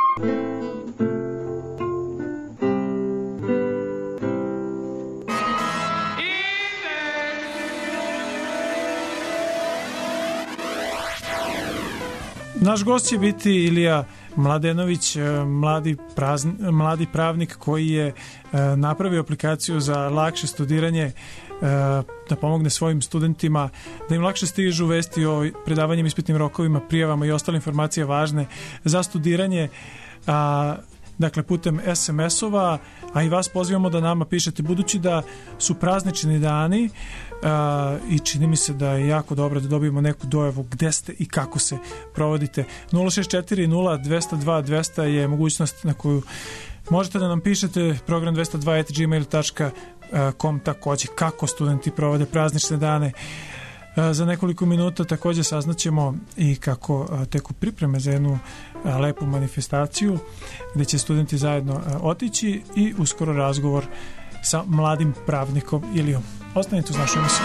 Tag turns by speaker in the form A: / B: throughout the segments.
A: Naš gost će biti Ilija Mladenović, mladi pravnik koji je napravio aplikaciju za lakše studiranje, da pomogne svojim studentima da im lakše stižu vesti o predavanjem, ispitnim rokovima, prijavama i ostale informacije važne za studiranje, dakle putem SMS-ova, a i vas pozivamo da nama pišete, budući da su praznični dani i čini mi se da je jako dobro da dobijemo neku dojavu gde ste i kako se provodite. 064 0202 200 je mogućnost na koju možete da nam pišete, program 202@gmail.com, takođe kako studenti provode praznične dane. Za nekoliko minuta takođe saznaćemo i kako teku pripreme za jednu lepu manifestaciju gde će studenti zajedno otići i uskoro razgovor sa mladim pravnikom Ilijom. Ostanite uz našu emisiju.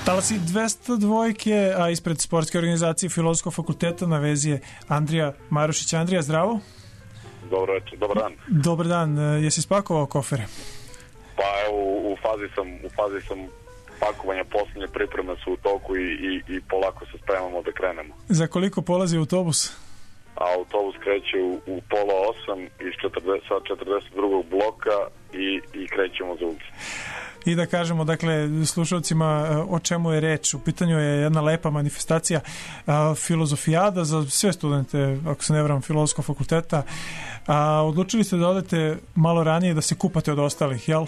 A: Talasi 202, a ispred sportske organizacije Filozofskog fakulteta na vezi je Andrija Marušić. Andrija, zdravo.
B: Dobro večer, dobar dan.
A: Dobar dan, jesi spakovao kofere?
B: Pa evo, u fazi sam pakovanja, posljednje pripreme su u toku i polako se spremamo da krenemo.
A: Za koliko polazi autobus?
B: A autobus kreće u pola 8 sa 42. bloka i krećemo za ulicu.
A: I da kažemo, dakle, slušalcima o čemu je reč. U pitanju je jedna lepa manifestacija filozofijada za sve studente, ako se ne varam, Filozofskog fakulteta. Odlučili ste da odete malo ranije i da se kupate od ostalih, jel?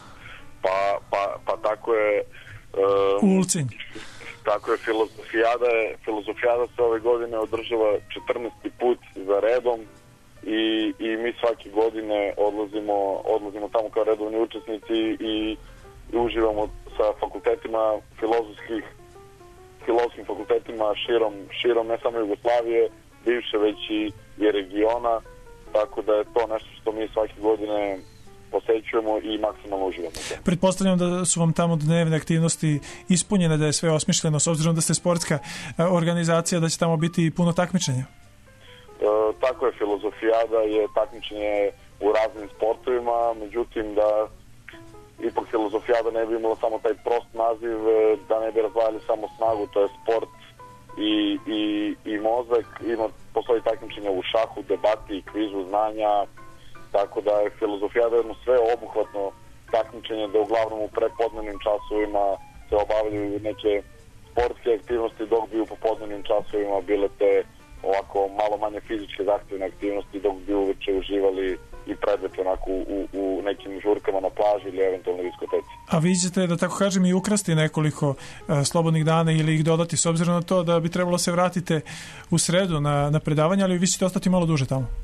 B: Pa tako je.
A: U Ulcinj.
B: Tako je, filozofijada se ove godine održava 14. put za redom i mi svake godine odlazimo tamo kao redovni učesnici i uživamo sa fakultetima filozofskim fakultetima širom ne samo Jugoslavije, bivše već i regiona, tako da je to nešto što mi svake godine posećujemo i maksimalno uživamo.
A: Pretpostavljam da su vam tamo dnevne aktivnosti ispunjene, da je sve osmišljeno, s obzirom da ste sportska organizacija, da će tamo biti puno takmičenja.
B: Tako je, filozofijada je takmičenje u raznim sportovima, međutim da ipak filozofijada ne bi imala samo taj prost naziv, da ne bi razdvajali samo snagu, to je sport i mozak. Postoji takmičenja u šahu, debati, kvizu znanja, tako da je filozofijada jedno sve obuhvatno takmičenje, da uglavnom u prepodnevnim časovima se obavljaju neke sportske aktivnosti, dok bi u popodnevnim časovima bile te ovako malo manje fizičke zahtjevne aktivnosti, dok bi uveče uživali i predveče onako u nekim žurkama na plaži ili eventualno diskoteci. A vi ćete, da tako kažem, i ukrasti nekoliko slobodnih dana ili ih dodati, s obzirom na to da bi trebalo se vratite u sredu na predavanje, ali vi ćete ostati malo duže tamo?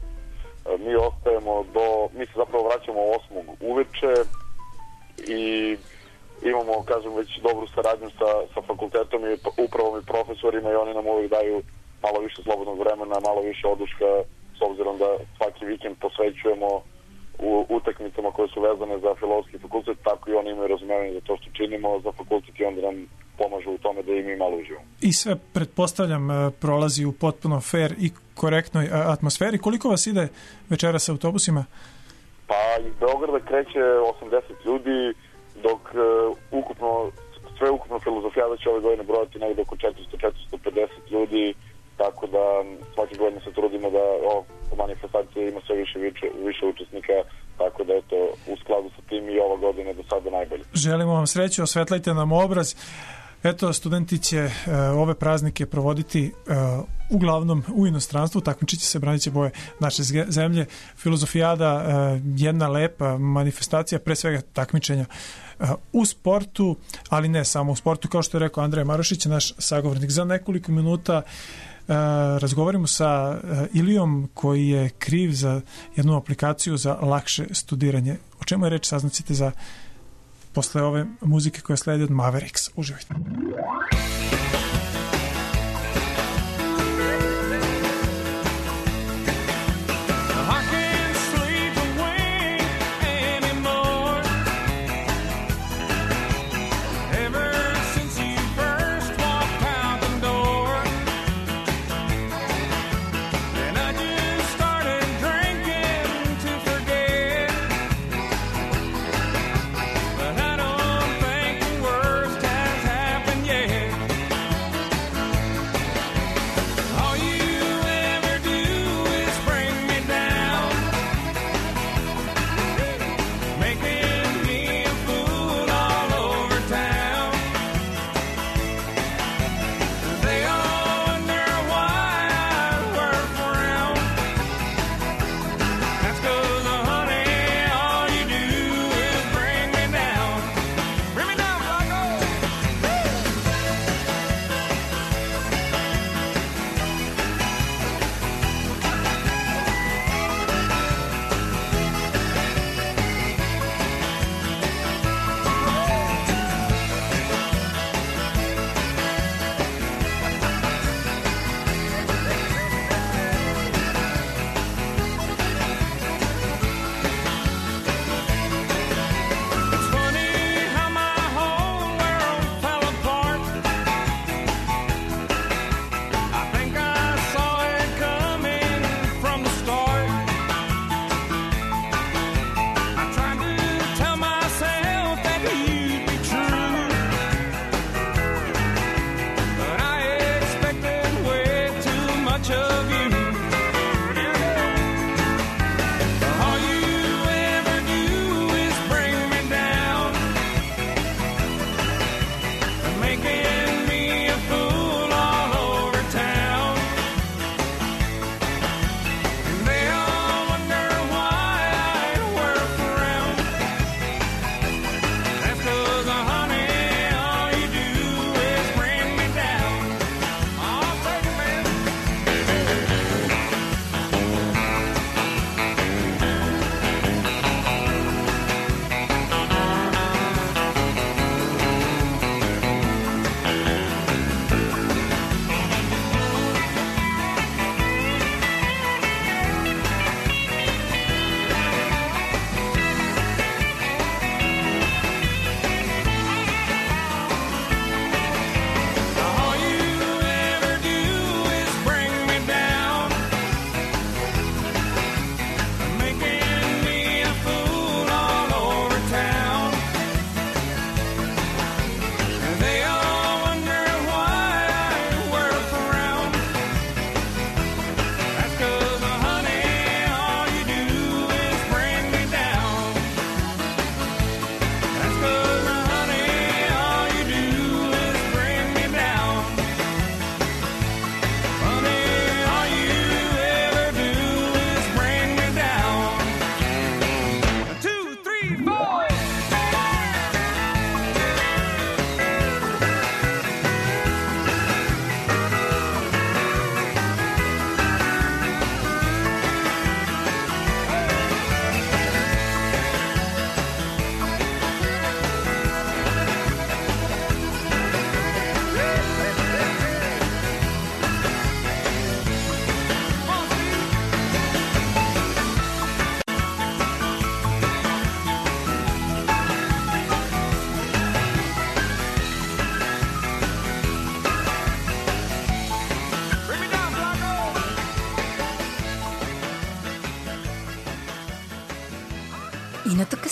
B: Mi se zapravo vraćamo 8. uveče i imamo, kažem, već dobru saradnju sa fakultetom i upravom i profesorima i oni nam uvijek daju malo više slobodnog vremena, malo više oduška, s obzirom da svaki vikend posvećujemo u utakmicama koje su vezane za Filozofski fakultet, tako i oni imaju razumevanje za to što činimo za fakultet i onda nam pomažu u tome da i mi malo uživamo. I
A: sve, pretpostavljam, prolazi u potpuno fair i korektnoj atmosferi. Koliko vas ide večera sa autobusima?
B: Pa iz Beograda kreće 80 ljudi, dok sve ukupno filozofijada će ove godine brojati negdje oko 400-450 ljudi, tako da svake godine se trudimo da manifestacija ima sve više učesnika, tako da je to u skladu sa tim i ova godina do sada najbolje. Želimo
A: vam sreću, osvetlajte nam obraz. Eto, studenti će ove praznike provoditi uglavnom u inostranstvu, takmičit će se, branit će boje naše zemlje. Filozofijada, jedna lepa manifestacija, pre svega takmičenja u sportu, ali ne samo u sportu, kao što je rekao Andrija Marušić, naš sagovornik. Za nekoliko minuta razgovaramo sa Ilijom, koji je kriv za jednu aplikaciju za lakše studiranje. O čemu je reč, saznacite za posle ove muzike koja sledi od Mavericks. Uživajte.
C: But I don't think the worst has happened yet.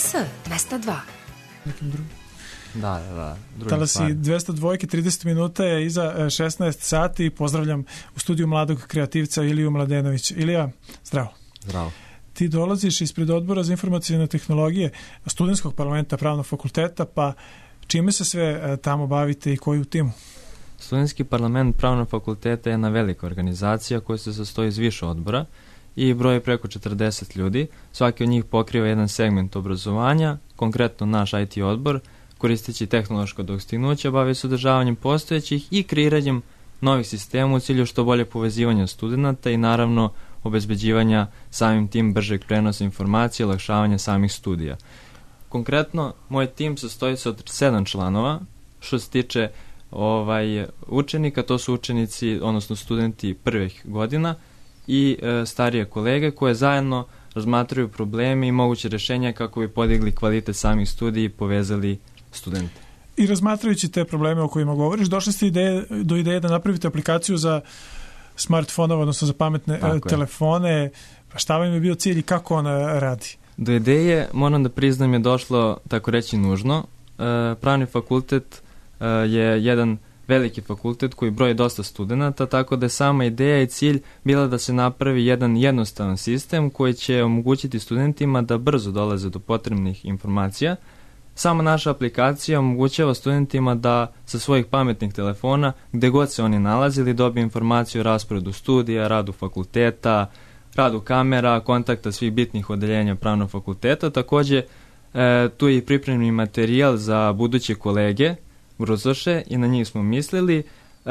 C: TLS 202.
A: Nekim drugim.
D: Da.
A: Talasi 202, 30 minuta je iza 16 sati. Pozdravljam u studiju mladog kreativca Iliju Mladenović. Ilija, zdravo.
D: Zdravo.
A: Ti dolaziš ispred odbora za informacijne tehnologije Studentskog parlamenta Pravnog fakulteta, pa čime se sve tamo bavite i koji u timu?
D: Studentski parlament Pravnog fakulteta je jedna velika organizacija koja se sastoji iz više odbora i broji preko 40 ljudi. Svaki od njih pokriva jedan segment obrazovanja, konkretno naš IT odbor, koristeći tehnološko dostignuće, bavi se održavanjem postojećih i kreiranjem novih sistema u cilju što bolje povezivanja studenta i naravno obezbeđivanja samim tim bržeg prenosa informacije i olakšavanja samih studija. Konkretno, moj tim sastoji se od 7 članova. Što se tiče učenika, to su učenici, odnosno studenti prvih godina i starije kolege koje zajedno razmatraju probleme i moguće rješenja kako bi podigli kvalitet samih studija i povezali studente.
A: I razmatrajući te probleme o kojima govoriš, došli ste do ideje da napravite aplikaciju za smartfonove, odnosno za pametne telefone. Šta vam je bio cilj i kako ona radi?
D: Do ideje, moram da priznam, je došlo, tako reći, nužno. Pravni fakultet je jedan veliki fakultet koji broji dosta studenta, tako da je sama ideja i cilj bila da se napravi jedan jednostavan sistem koji će omogućiti studentima da brzo dolaze do potrebnih informacija. Sama naša aplikacija omogućava studentima da sa svojih pametnih telefona, gde god se oni nalazili, dobiju informaciju o rasporedu studija, radu fakulteta, radu kamera, kontakta svih bitnih odeljenja Pravnog fakulteta. Također, tu je i pripremni materijal za buduće kolege, bruzoše, i na njih smo mislili.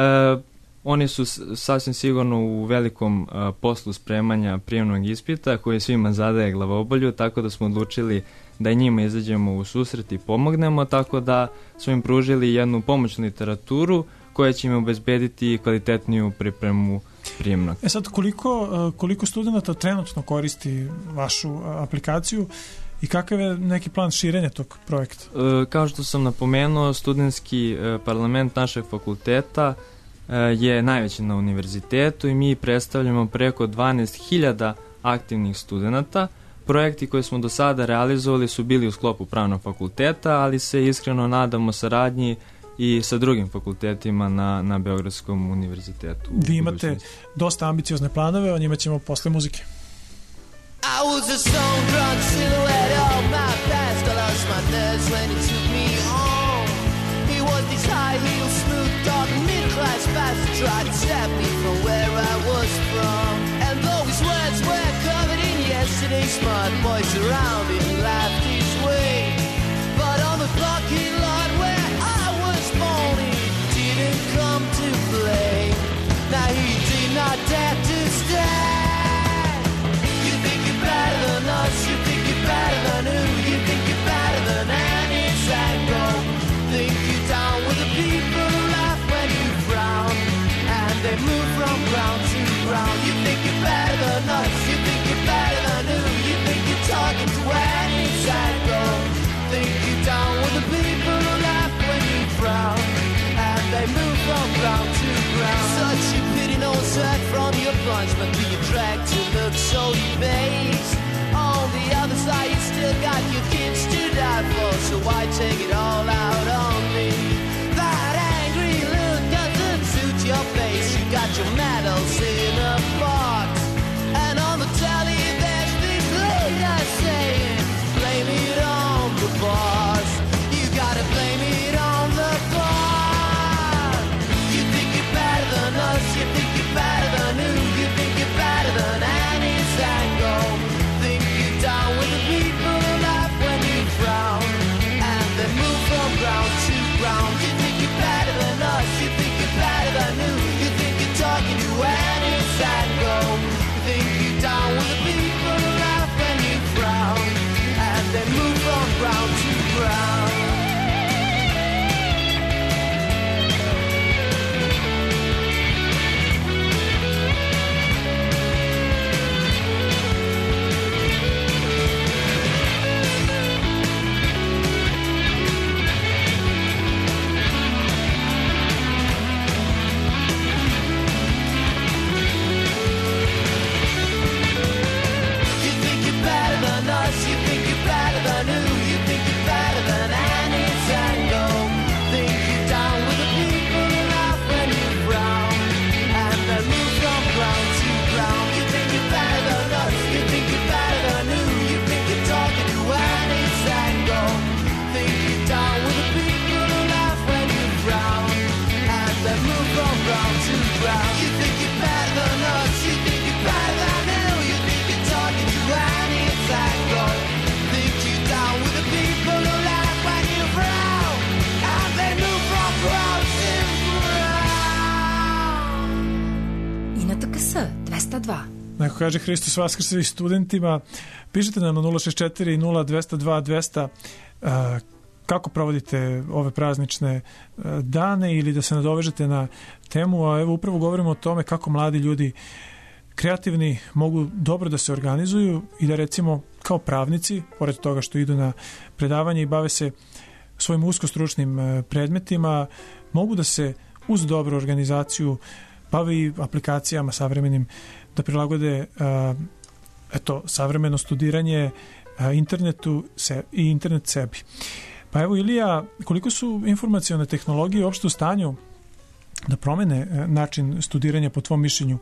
D: Oni su sasvim sigurno u velikom poslu spremanja prijemnog ispita koji svima zadaje glavobolju, tako da smo odlučili da i njima izađemo u susret i pomognemo, tako da smo im pružili jednu pomoćnu literaturu koja će im obezbediti kvalitetniju pripremu prijemnog.
A: Sad, koliko studenta trenutno koristi vašu aplikaciju i kakav je neki plan širenja tog projekta?
D: Kao što sam napomenuo, studentski parlament našeg fakulteta je najveći na univerzitetu i mi predstavljamo preko 12.000 aktivnih studenata. Projekti koje smo do sada realizovali su bili u sklopu Pravnog fakulteta, ali se iskreno nadamo saradnji i sa drugim fakultetima na Beogradskom univerzitetu.
A: Vi imate dosta ambiciozne planove, o njima ćemo posle muzike.
E: I was a stone drunk silhouette of my past. I lost my nerves when he took me on. He was this high heel, smooth dog, middle-class bastard, tried to stop me from where I was from. And though his words were covered in yesterday's mud, boys around him laughed his way. But on the parking lot where I was born, he didn't come to play. Now he did not dare to stand. Better than us, you think you're better than who? You think you're better than any Sango. Think you're down with the people who laugh when you frown, and they move from ground to ground. You think you're better than us, you think you're better than who? You think you're talking to any Sango. Think you're down with the people who laugh when you frown, and they move from ground to ground. Such a pity no sweat from your plunge, but be dragged to look so debased. On the other side, you still got your kids to die for, so why take it all out on me? That angry look doesn't suit your face. You got your medals in a box, and on the telly there's this lady saying, blame it on the boss. You gotta blame it on the boss. You think you're better than us, you think you're better than who? You think you're better than any Sango. Think you're down with the people who laugh when you frown, and they move from ground to ground. You think you're better than us, you think you're better than who? You think you're talking to they move from ground to ground. You think you're better than us, you think you're better than who? You think you're talking to any tango? Think you're down with the people who laugh when you frown, and they move from ground to ground.
C: I na TKS 202.
A: Neko kaže Hristos Vaskrse i studentima. Pišite nam na 064 i 0202 200 kako provodite ove praznične dane ili da se nadovežete na temu, a evo upravo govorimo o tome kako mladi ljudi kreativni mogu dobro da se organizuju i da recimo kao pravnici, pored toga što idu na predavanje i bave se svojim uskostručnim predmetima, mogu da se uz dobru organizaciju bave i aplikacijama savremenim, da prilagode savremeno studiranje internetu i internet sebi. Pa evo Ilija, koliko su informacione tehnologije uopšte u stanju da promene način studiranja po tvom mišljenju?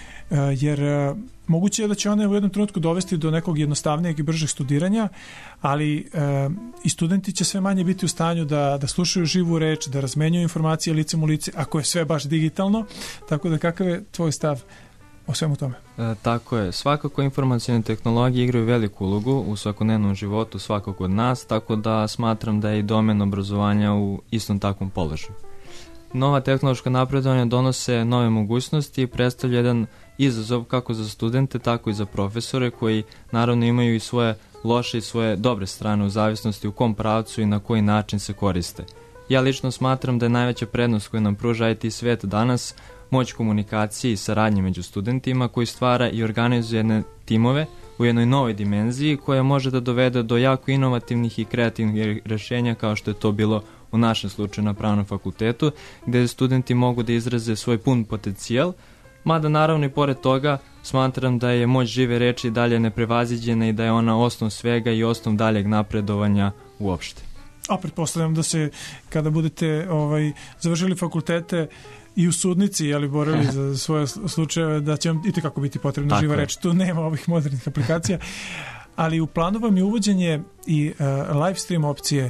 A: Jer moguće je da će one u jednom trenutku dovesti do nekog jednostavnijeg i bržeg studiranja, ali i studenti će sve manje biti u stanju da slušaju živu reč, da razmenjuju informacije licem u lice, ako je sve baš digitalno. Tako da kakav je tvoj stav o svemu tome?
D: Tako je. Svakako informacione tehnologije igraju veliku ulogu u svakodnevnom životu svakog od nas, tako da smatram da je i domen obrazovanja u istom takvom položaju. Nova tehnološka napredovanja donose nove mogućnosti i predstavlja jedan izazov kako za studente, tako i za profesore koji naravno imaju i svoje loše i svoje dobre strane u zavisnosti u kom pravcu i na koji način se koriste. Ja lično smatram da je najveća prednost koju nam pruža IT svet danas moć komunikacije i saradnje među studentima koji stvara i organizuje jedne timove u jednoj novoj dimenziji koja može da dovede do jako inovativnih i kreativnih rešenja kao što je to bilo u našem slučaju na Pravnom fakultetu, gde studenti mogu da izraze svoj pun potencijal, mada naravno i pored toga smatram da je moć žive reči dalje neprevaziđena i da je ona osnov svega i osnov daljeg napredovanja uopšte.
A: A pretpostavljam da se kada budete završili fakultete i u sudnici, ali borili za svoje slučajeve, da će vam itekako biti potrebna živa reč. Tu nema ovih modernih aplikacija. Ali u planu vam je uvođenje i live stream opcije.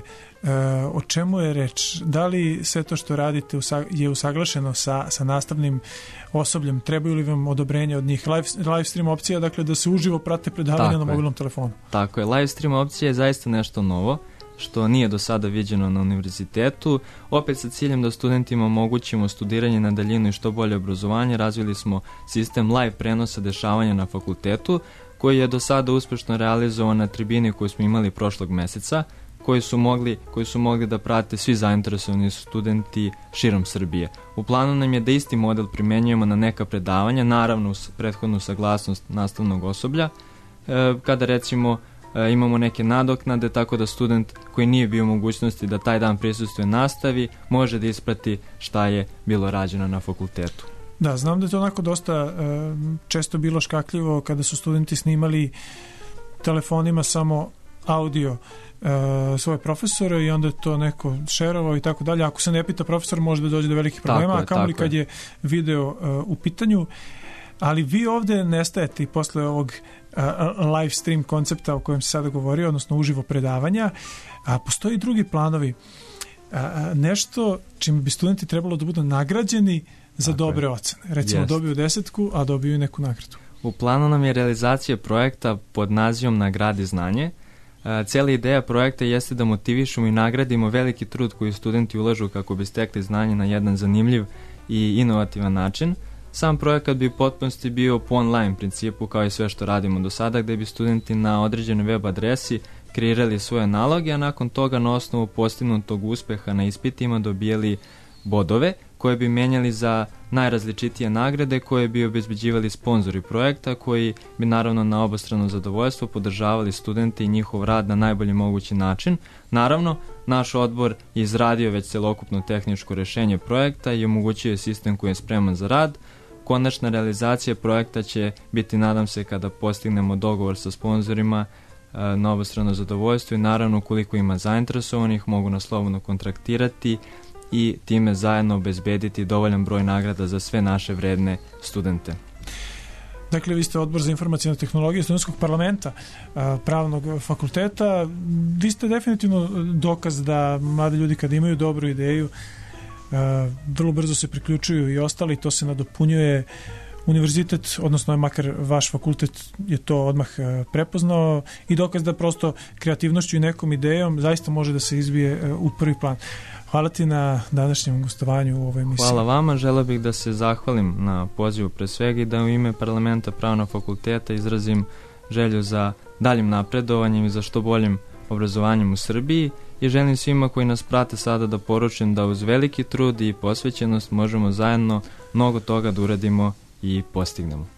A: O čemu je reč? Da li sve to što radite je usaglašeno sa nastavnim osobljem? Trebaju li vam odobrenje od njih? Live stream opcija, dakle da se uživo prate predavanja na mobilnom telefonu.
D: Tako je. Live stream opcija je zaista nešto novo, što nije do sada viđeno na univerzitetu. Opet sa ciljem da studentima omogućimo studiranje na daljinu i što bolje obrazovanje, razvili smo sistem live prenosa dešavanja na fakultetu, koji je do sada uspešno realizovan na tribini koju smo imali prošlog meseca, koji su mogli da prate svi zainteresovani studenti širom Srbije. U planu nam je da isti model primenjujemo na neka predavanja, naravno uz prethodnu saglasnost nastavnog osoblja, kada recimo imamo neke nadoknade, tako da student koji nije bio u mogućnosti da taj dan prisustvuje nastavi, može da isprati šta je bilo rađeno na fakultetu.
A: Da, znam da je to onako dosta često bilo škakljivo kada su studenti snimali telefonima samo audio svoje profesore i onda je to neko šerovao i tako dalje. Ako se ne pita profesor, može da dođe do velikih problema, a kamoli kad je video u pitanju. Ali vi ovde nestajete i posle ovog live stream koncepta o kojem se sada govori, odnosno uživo predavanja, a postoji i drugi planovi. Nešto čime bi studenti trebalo da budu nagrađeni za dobre ocene. Recimo dobiju 10, a dobiju i neku nagradu.
D: U planu nam je realizacija projekta pod nazivom Nagradi znanje. Cijela ideja projekta jeste da motivišemo i nagradimo veliki trud koji studenti ulažu kako bi stekli znanje na jedan zanimljiv i inovativan način. Sam projekat bi u potpunosti bio po online principu kao i sve što radimo do sada, gde bi studenti na određenoj web adresi kreirali svoje naloge, a nakon toga na osnovu postignutog uspeha na ispitima dobijali bodove koje bi menjali za najrazličitije nagrade koje bi obezbeđivali sponzori projekta koji bi naravno na obostrano zadovoljstvo podržavali studente i njihov rad na najbolji mogući način. Naravno, naš odbor je izradio već celokupno tehničko rešenje projekta i omogućuje sistem koji je spreman za rad. Konačna realizacija projekta će biti, nadam se, kada postignemo dogovor sa sponzorima na obostrano zadovoljstvo i naravno ukoliko ima zainteresovanih mogu nas slobodno kontraktirati i time zajedno obezbediti dovoljan broj nagrada za sve naše vredne studente.
A: Dakle, vi ste odbor za informacione tehnologije Studentskog parlamenta Pravnog fakulteta. Vi ste definitivno dokaz da mladi ljudi kad imaju dobru ideju vrlo brzo se priključuju i ostali, to se nadopunjuje. Univerzitet, odnosno makar vaš fakultet je to odmah prepoznao i dokaz da prosto kreativnošću i nekom idejom zaista može da se izbije u prvi plan. Hvala ti na današnjem gostovanju u ovoj emisiji.
D: Hvala vama, želeo bih da se zahvalim na pozivu pre svega i da u ime parlamenta Pravnog fakulteta izrazim želju za daljim napredovanjem i za što boljim obrazovanjem u Srbiji i želim svima koji nas prate sada da poručim da uz veliki trud i posvećenost možemo zajedno mnogo toga da uradimo i postignemo.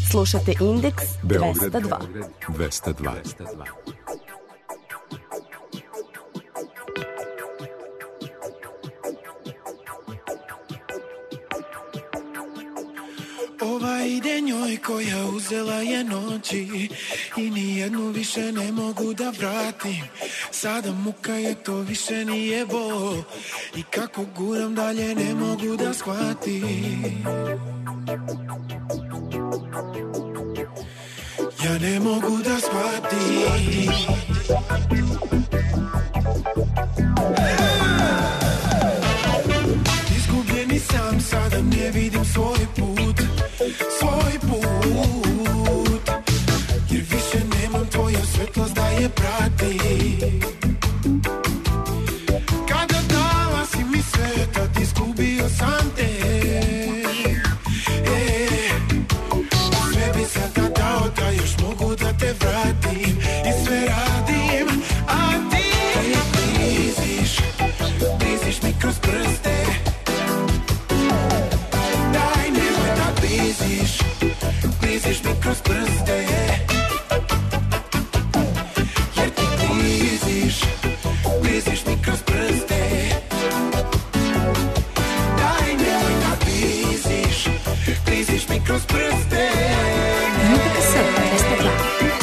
F: Slušate Indeks
G: Beograd
F: 202.
G: 202.
E: Ova ide njoj koja uzela je noći i nijednu više ne mogu da vratim. Sada muka je, to više nije bol i kako guram dalje ne mogu da shvatim. Ja ne mogu da shvatim. Izgubljeni sam, sada ne vidim svoj put, svoj put, jer više nemam tvoju svetlost da je pratim. Kada dala si mi sve, tad izgubio sam te. Sve bi sada dao da još mogu da te vratim i sve radim, a ti bliziš mi kroz prste. Daj nemoj da bliziš mi kroz prste. Jer ti bliziš mi kroz prste. Daj nemoj da bliziš mi kroz prste.
C: НТКС 202.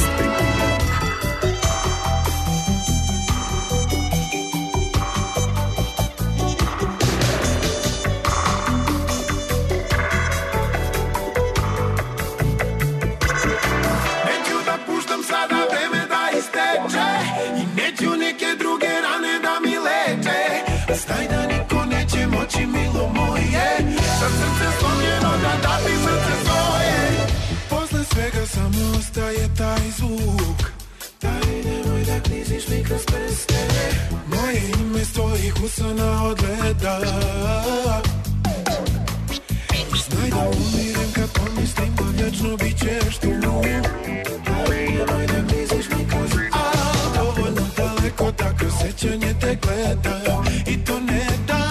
E: Neću da puštam sada vreme da isteče i neću neke druge rane da mi leče. Znaj da niko neće moći, milo moje, sa srce slomljeno da dati srce svoje. Posle svega samo ostaje taj zvuk. Daj nemoj da kliziš mi kroz prste. Moje ime s tvojih usana odgleda. Znaj da umirem kad pomislim da vječno bit ćeš tu. Daj nemoj da kliziš mi kroz prste. Al dovoljno daleko da kroz sećanje te gledam i to ne dam.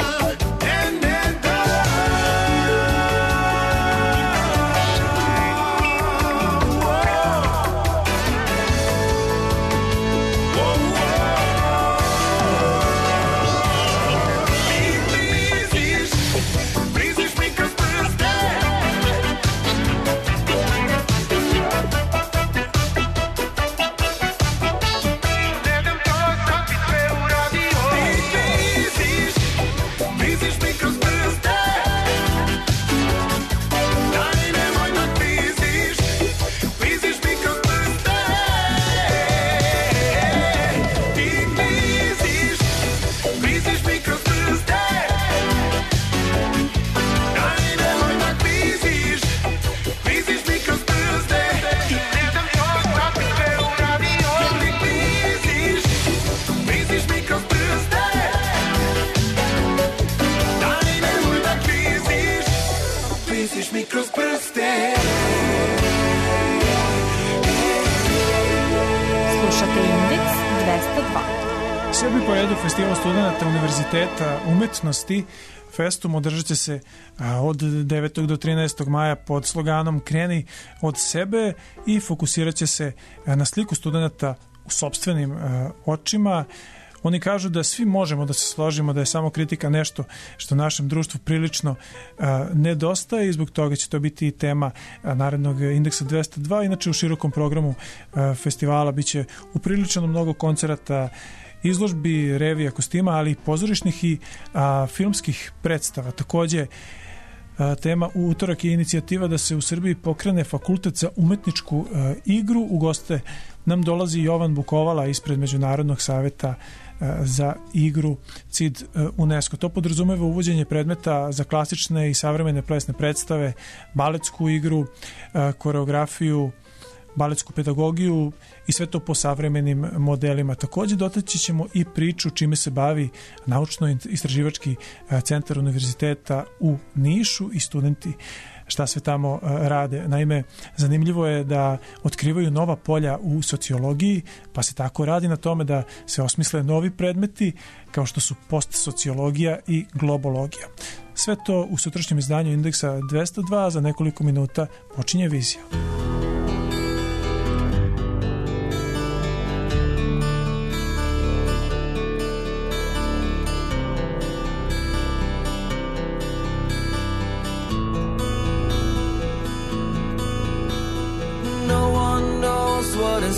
F: Slušate Indeks 202.
A: Sedmi po redu Festival studenata Univerziteta umetnosti Festum održat će se od 9. do 13. maja pod sloganom Kreni od sebe i fokusirat će se na sliku studenata u sopstvenim očima. Oni kažu da svi možemo da se složimo da je samo kritika nešto što našem društvu prilično nedostaje i zbog toga će to biti i tema narednog Indeksa 202. Inače u širokom programu festivala biće upriličeno mnogo koncerata, izložbi, revija, kostima, ali i pozorišnih i filmskih predstava. Takođe, tema u utorak je inicijativa da se u Srbiji pokrene fakultet za umetničku igru. U goste nam dolazi Jovan Bukovala ispred Međunarodnog saveta za igru CID UNESCO. To podrazumeva uvođenje predmeta za klasične i savremene plesne predstave, baletsku igru, koreografiju, baletsku pedagogiju i sve to po savremenim modelima. Takođe dotaći ćemo i priču čime se bavi Naučno-istraživački centar univerziteta u Nišu i studenti šta sve tamo rade. Naime, zanimljivo je da otkrivaju nova polja u sociologiji, pa se tako radi na tome da se osmisle novi predmeti kao što su postsociologija i globologija. Sve to u sutrašnjem izdanju Indeksa 202, za nekoliko minuta počinje vizija.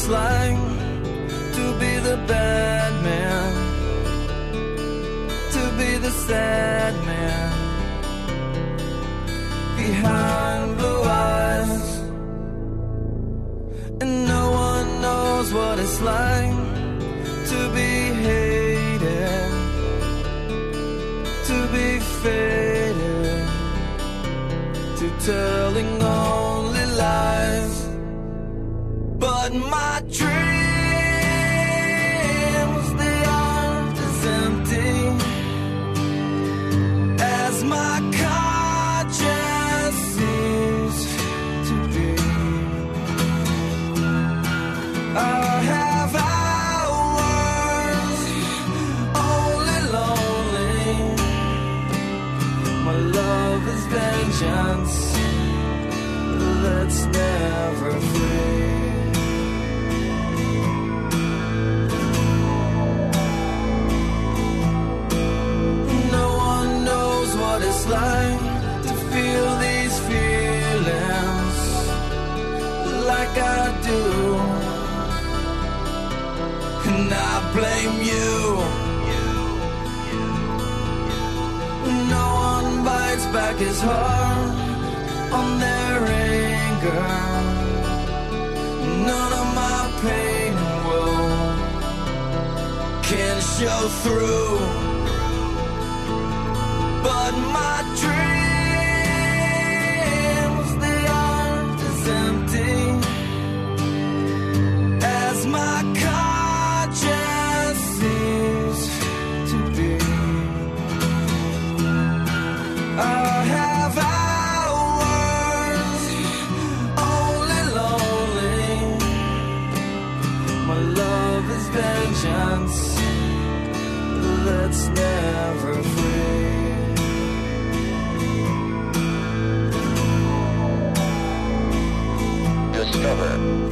E: it's like to be the bad man, to be the sad man behind blue eyes. And no one knows what it's like to be hated, to be faded, to telling only lies. But my dreams, they aren't as empty as my conscience seems to be. I have hours only lonely. My love is vengeance that's never free. What it's like to feel these feelings like I do, and I blame you. No one bites back his heart on their anger. None of my pain and woe can show through. But my dreams, they aren't as empty as my conscience seems to be. I have hours only lonely. My love is vengeance that's never free.
G: Discover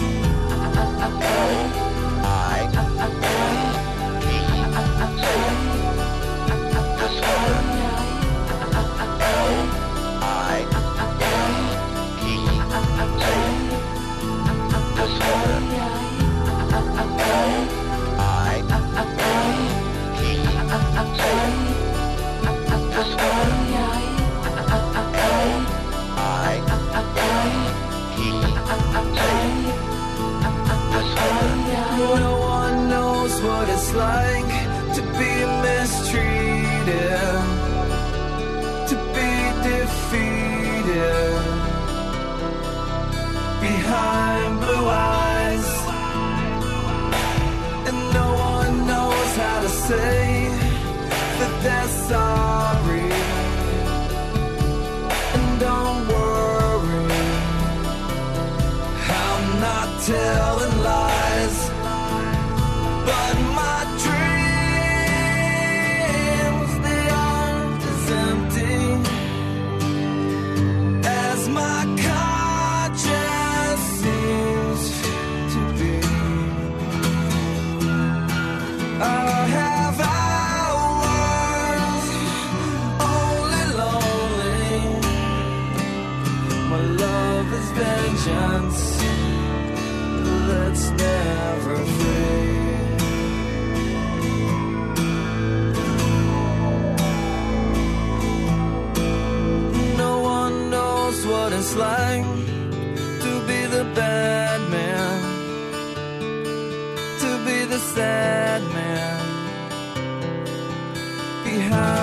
E: No one knows what it's like to be mistreated, to be defeated behind blue eyes. And no one knows how to say that they're sorry. And don't worry, I'm not telling lies. But my dreams, they aren't as empty as my conscience seems to be. I have hours only lonely. My love is vengeance that's never free. What it's like to be the bad man, to be the sad man behind